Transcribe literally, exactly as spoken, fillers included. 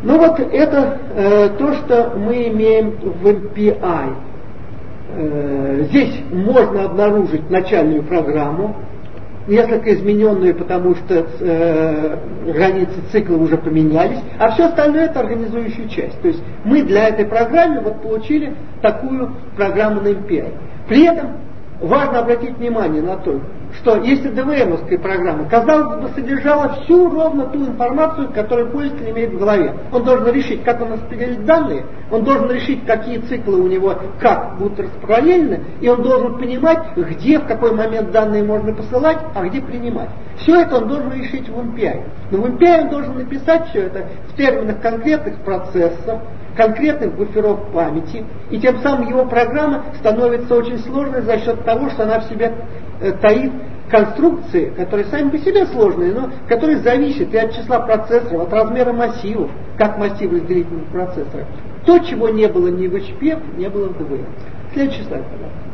Ну вот это э, то, что мы имеем в эм пи ай. Э, здесь можно обнаружить начальную программу, несколько измененную, потому что э, границы цикла уже поменялись, а все остальное это организующая часть. То есть мы для этой программы вот получили такую программу на эм пи ай. При этом важно обратить внимание на то, что если ди ви эм-овская программа, казалось бы, содержала всю ровно ту информацию, которую пользователь имеет в голове. Он должен решить, как он распределит данные, он должен решить, какие циклы у него как будут распараллельны, и он должен понимать, где, в какой момент данные можно посылать, а где принимать. Все это он должен решить в эм пи ай. Но в эм пи ай он должен написать все это в терминах конкретных процессов, конкретных буферов памяти, и тем самым его программа становится очень сложной за счет того, что она в себе э, таит конструкции, которые сами по себе сложные, но которые зависят и от числа процессоров, от размера массивов, как массив разделительных процессоров. То, чего не было ни в эйч пи эф, не было в ди ви эм. Следующий слайд, пожалуйста.